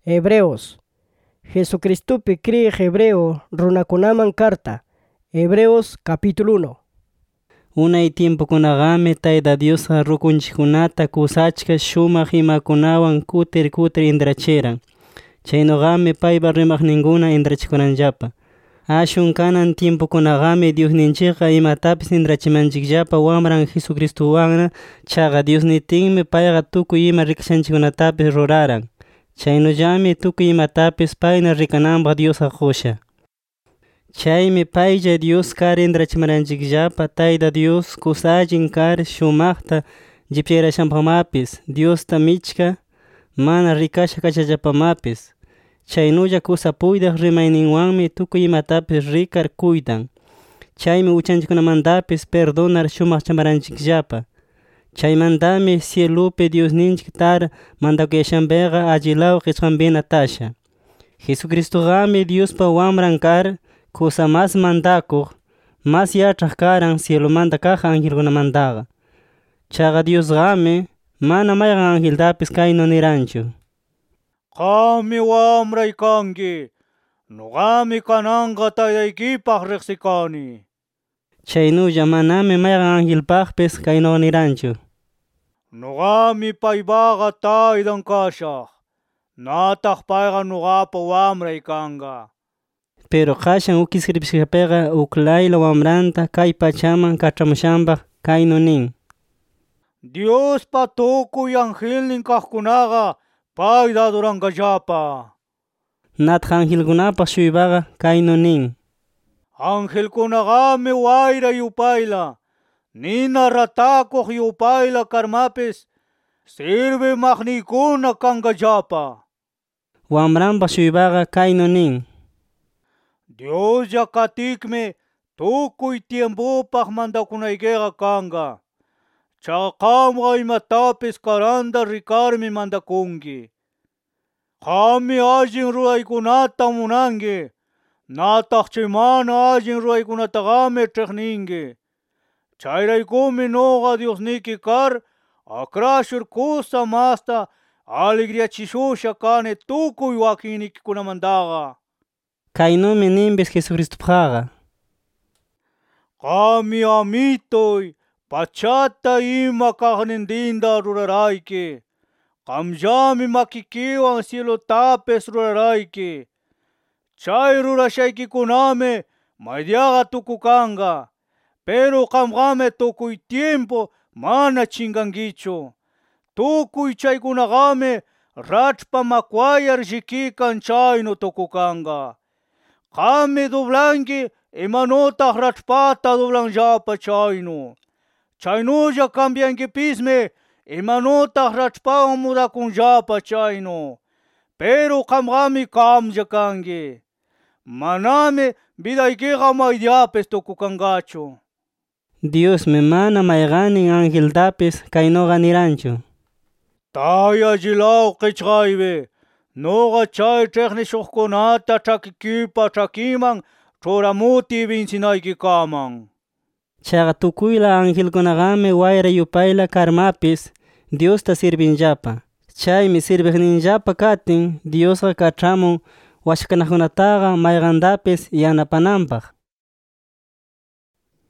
Hebreos. Jesucristupi kriyiq hebreo runakunaman carta. Hebreos capítulo 1. Unay tiempokunaqami Tayta Diosqa rukunchikkunata kusachka shumaq imakunawan kutir intrachiran. Chaynuqami paypa rimaqninkuna intrachikunanllapa. Ashun kanan tiempokunaqami Diosninchikqa imatapis intrachimanchikllapa wamran Jesucristuwanna. Chaqa Dios nitinmi payqa tukuy ima rikashanchikkunatapis ruraran. Chaynullami tukuy imatapis payna rikananpaq Diosqa qusha. Chaymi paylla Dios kar intrachimaranchikllapa Tayta Dios kusallin kar shumaqta llipyayrashanpaqmapis Diosta michka mana rikasha kachallapamapis. Chaynulla kusapuytaq rimayninwanmi tukuy imatapis rikar kuytan. Chaymi uchanchikkunamantapis perdonar shumaq chamaranchikllapa. Chaymantami cielupi Diosninchik tar mandakuyashanpiqa allilaw qichqanpina tasha. Jesucristogami Diospa wamran kar kusa mas mandakuq, mas yachaq karan cielomanta kaq angelkunamantaqa. Chaqa Diosqami mana mayqan angeltapis kaynu niranchu: Qammi wamray kanki, nuqami kananqa taytaykipaq riqsikani. Chaynulla manami mayqan angelpaqpis kaynu niranchu: Nuqami paypaqa taytan kashaq, nataq payqa nuqapa wamray kanqa. Pero qashan uk iskribishkapiqa uk layla wamranta kay pachaman kach'amushanpaq kaynu nin: Diospa tukuy angelnin kaqkunaqa payta aduranqallapa. Nataq angelkunapaq shuypaqa kaynu nin: Angelkunaqami wayra yupayla, nina ratakuq yupayla karmapis sirvimaqniykuna kanqallapa. Wamranpaq shuypaqa kaynu nin: Dioslla katikmi tukuy tiempupaq mandakunaykiqa kanqa. Chaqa qamqa imatapis karanta rikarmi mandakunki. Qammi allin ruraykunata munanki, nataq chay mana allin ruraykunataqami ch'iqninki. Chayraykumi nuqa Diosniki kar akrashur kusa masta alegriachishusha kani tukuy wakinnikikunamantaqa. Kaynumi ninpis Jesucristopaqqa: Qammi amituy pachata ima kaqnintinta rurarayki. Qamllami makikiwan cielotapis rurarayki. Chay rurashaykikunami maydiaqa tukukanqa. Pero qamqami tukuy tiempo mana chingankichu. Tukuy chaykunaqami rach'pa makwayar llikikan chaynu tukukanqa. Qammi dublanki imanutaq rach'pata dublanllapa chaynu. Chaynulla cambiankipismi imanutaq rach'pawan mudakunllapa chaynu. Pero qamqami qamlla kanki. Manami vidaykiqa maydiapis tukukanqachu. Diosmi mana mayqannin angeltapis kaynuqa niranchu: Tay allilaw qichqaypi, nuqa chay ch'iqnishuqkunata ch'akikipa ch'akiman ch'uramuti binsinaykiman. Chaqa tukuyla angelkunaqami wayra yupayla karmapis Diosta sirvinllapa. Chaymi sirviqninllapa katin Diosqa kach'amun washakanakunataqa mayqantapis yanapananpaq.